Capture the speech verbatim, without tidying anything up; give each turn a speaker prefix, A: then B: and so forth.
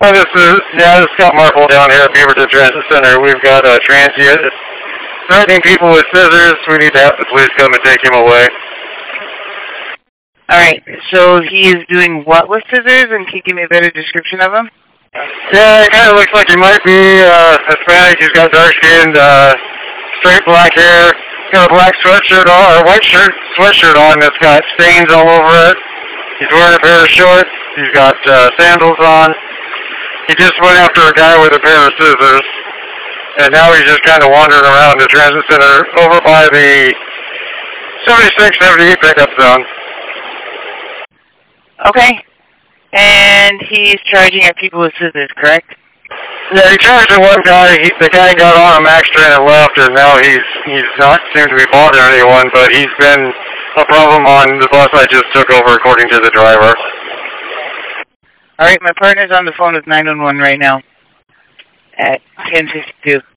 A: Oh, this is, yeah, this is Scott Marple down here at Beaverton Transit Center. We've got a transient threatening people with scissors. We need to have the police come and take him away.
B: Alright, so he is doing what with scissors, and can you give me a better description of him?
A: Yeah, he kind of looks like he might be uh, Hispanic. He's got dark skin, uh, straight black hair. He's got a black sweatshirt on, or white shirt, sweatshirt on that's got stains all over it. He's wearing a pair of shorts. He's got uh, sandals on. He just went after a guy with a pair of scissors. And now he's just kind of wandering around the transit center over by the seventy-six seventy-eight pickup zone.
B: Okay. And he's charging at people with scissors, correct?
A: Yeah, he charged at one guy. He, the guy got on a Max train and left, and now he's he's not seemed to be bothering anyone, but he's been a problem on the bus I just took over, according to the driver.
B: Alright, my partner's on the phone with nine one one right now at ten fifty-two.